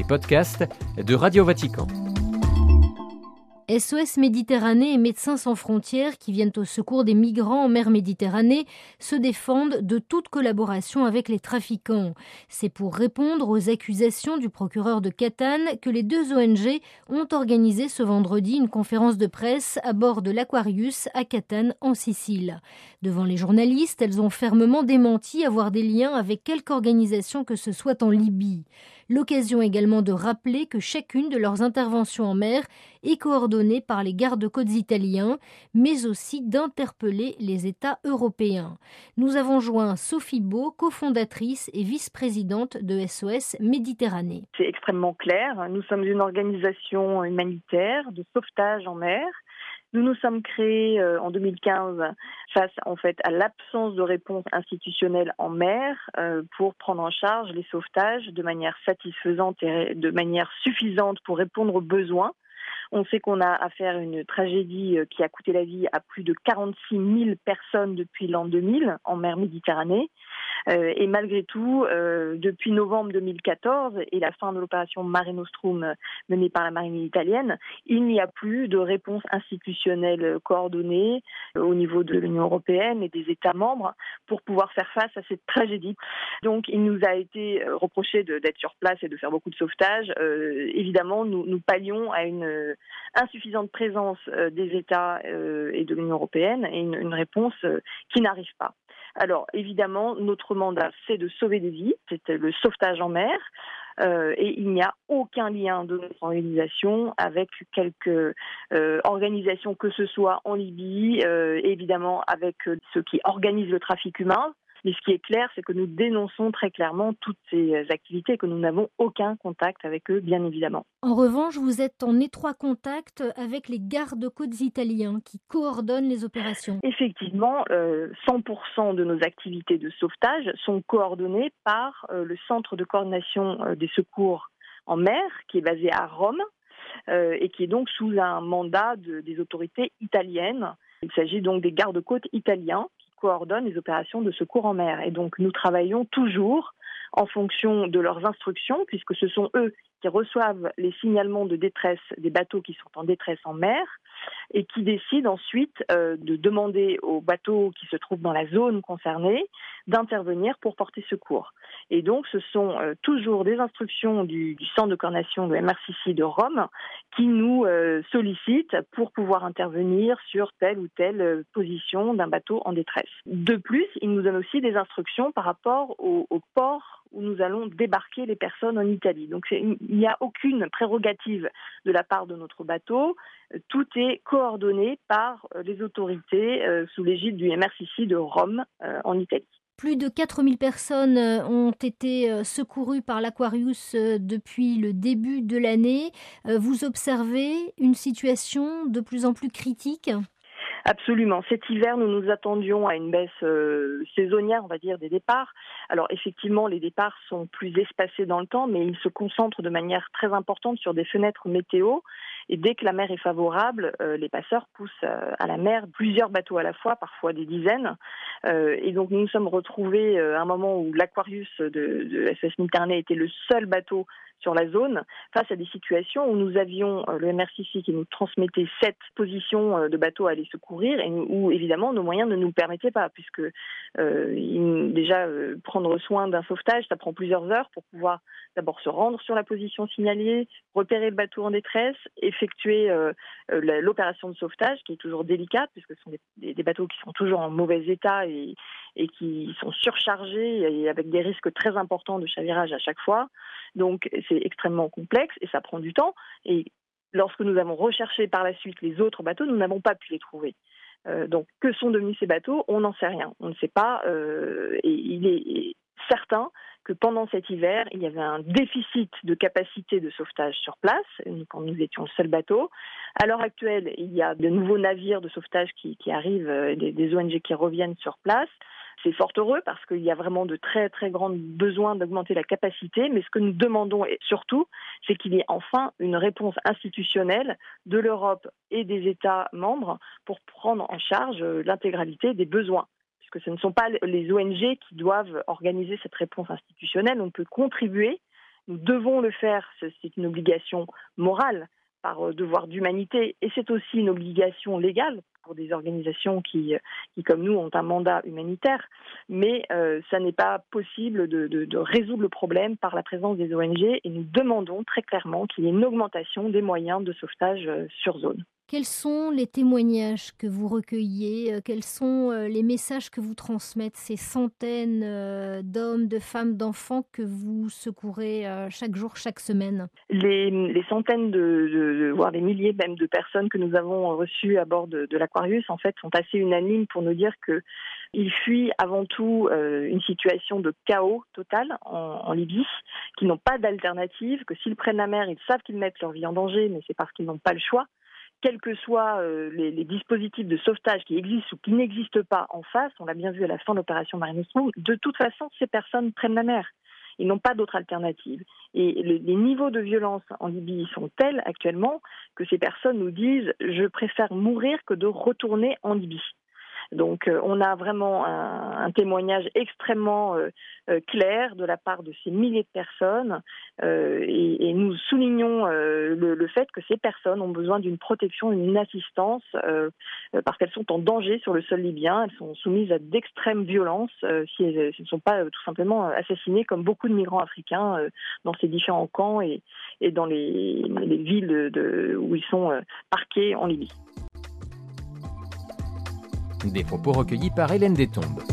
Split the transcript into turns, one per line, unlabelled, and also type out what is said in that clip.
podcast de Radio Vatican.
SOS Méditerranée et Médecins sans frontières, qui viennent au secours des migrants en mer Méditerranée, se défendent de toute collaboration avec les trafiquants. C'est pour répondre aux accusations du procureur de Catane que les deux ONG ont organisé ce vendredi une conférence de presse à bord de l'Aquarius à Catane, en Sicile. Devant les journalistes, elles ont fermement démenti avoir des liens avec quelque organisation que ce soit en Libye. L'occasion également de rappeler que chacune de leurs interventions en mer est coordonnée par les gardes-côtes italiens, mais aussi d'interpeller les États européens. Nous avons joint Sophie Beau, cofondatrice et vice-présidente de SOS Méditerranée.
C'est extrêmement clair. Nous sommes une organisation humanitaire de sauvetage en mer. Nous nous sommes créés en 2015 face à l'absence de réponse institutionnelle en mer pour prendre en charge les sauvetages de manière satisfaisante et de manière suffisante pour répondre aux besoins. On sait qu'on a affaire à une tragédie qui a coûté la vie à plus de 46 000 personnes depuis l'an 2000 en mer Méditerranée. Et malgré tout, depuis novembre 2014 et la fin de l'opération Mare Nostrum menée par la marine italienne, il n'y a plus de réponse institutionnelle coordonnée au niveau de l'Union européenne et des États membres pour pouvoir faire face à cette tragédie. Donc il nous a été reproché d'être sur place et de faire beaucoup de sauvetage. Évidemment, nous pallions à une insuffisante présence des États et de l'Union européenne et une réponse qui n'arrive pas. Alors évidemment, notre mandat, c'est de sauver des vies, c'est le sauvetage en mer, et il n'y a aucun lien de notre organisation avec quelque organisation que ce soit en Libye, évidemment avec ceux qui organisent le trafic humain. Mais ce qui est clair, c'est que nous dénonçons très clairement toutes ces activités et que nous n'avons aucun contact avec eux, bien évidemment.
En revanche, vous êtes en étroit contact avec les gardes-côtes italiens qui coordonnent les opérations.
Effectivement, 100% de nos activités de sauvetage sont coordonnées par le Centre de coordination des secours en mer, qui est basé à Rome et qui est donc sous un mandat des autorités italiennes. Il s'agit donc des gardes-côtes italiens coordonnent les opérations de secours en mer. Et donc, nous travaillons toujours en fonction de leurs instructions, puisque ce sont eux qui reçoivent les signalements de détresse des bateaux qui sont en détresse en mer et qui décident ensuite de demander aux bateaux qui se trouvent dans la zone concernée d'intervenir pour porter secours. Et donc, ce sont toujours des instructions du centre de coordination de MRCC de Rome qui nous sollicitent pour pouvoir intervenir sur telle ou telle position d'un bateau en détresse. De plus, ils nous donnent aussi des instructions par rapport au port où nous allons débarquer les personnes en Italie. Donc, il n'y a aucune prérogative de la part de notre bateau. Tout est coordonné par les autorités sous l'égide du MRCC de Rome en Italie.
Plus de 4000 personnes ont été secourues par l'Aquarius depuis le début de l'année. Vous observez une situation de plus en plus critique ?
Absolument. Cet hiver, nous nous attendions à une baisse saisonnière, on va dire, des départs. Alors effectivement, les départs sont plus espacés dans le temps, mais ils se concentrent de manière très importante sur des fenêtres météo. Et dès que la mer est favorable, les passeurs poussent à la mer plusieurs bateaux à la fois, parfois des dizaines. Et donc nous nous sommes retrouvés à un moment où l'Aquarius de SOS Méditerranée était le seul bateau sur la zone, face à des situations où nous avions le MRCC qui nous transmettait 7 positions de bateaux à aller secourir et où évidemment nos moyens ne nous permettaient pas, puisque déjà prendre soin d'un sauvetage, ça prend plusieurs heures pour pouvoir d'abord se rendre sur la position signalée, repérer le bateau en détresse, effectuer l'opération de sauvetage qui est toujours délicate puisque ce sont des bateaux qui sont toujours en mauvais état et qui sont surchargés et avec des risques très importants de chavirage à chaque fois. Donc c'est extrêmement complexe et ça prend du temps. Et lorsque nous avons recherché par la suite les autres bateaux, nous n'avons pas pu les trouver. Donc que sont devenus ces bateaux ? On n'en sait rien. On ne sait pas. Et il est certain que pendant cet hiver, il y avait un déficit de capacité de sauvetage sur place, quand nous étions le seul bateau. À l'heure actuelle, il y a de nouveaux navires de sauvetage qui arrivent, des ONG qui reviennent sur place. C'est fort heureux parce qu'il y a vraiment de très très grands besoins d'augmenter la capacité, mais ce que nous demandons surtout, c'est qu'il y ait enfin une réponse institutionnelle de l'Europe et des États membres pour prendre en charge l'intégralité des besoins. Puisque ce ne sont pas les ONG qui doivent organiser cette réponse institutionnelle, on peut contribuer, Nous devons le faire, c'est une obligation morale par devoir d'humanité, et c'est aussi une obligation légale pour des organisations qui comme nous, ont un mandat humanitaire, mais ça n'est pas possible de résoudre le problème par la présence des ONG, et nous demandons très clairement qu'il y ait une augmentation des moyens de sauvetage sur zone.
Quels sont les témoignages que vous recueillez? Quels sont les messages que vous transmettent ces centaines d'hommes, de femmes, d'enfants que vous secourez chaque jour, chaque semaine?
Les centaines voire des milliers même de personnes que nous avons reçues à bord de l'Aquarius, en fait, sont assez unanimes pour nous dire qu'ils fuient avant tout une situation de chaos total en Libye, qu'ils n'ont pas d'alternative, que s'ils prennent la mer, ils savent qu'ils mettent leur vie en danger, mais c'est parce qu'ils n'ont pas le choix. Quels que soient les dispositifs de sauvetage qui existent ou qui n'existent pas en face, on l'a bien vu à la fin de l'opération Mare Nostrum, de toute façon, ces personnes prennent la mer. Ils n'ont pas d'autre alternative. Et les niveaux de violence en Libye sont tels actuellement que ces personnes nous disent « je préfère mourir que de retourner en Libye ». Donc on a vraiment un témoignage extrêmement clair de la part de ces milliers de personnes et nous soulignons le fait que ces personnes ont besoin d'une protection, d'une assistance parce qu'elles sont en danger sur le sol libyen, elles sont soumises à d'extrêmes violences si elles ne sont pas tout simplement assassinées comme beaucoup de migrants africains dans ces différents camps et dans les villes où ils sont parqués en Libye.
Des propos recueillis par Hélène Détombe.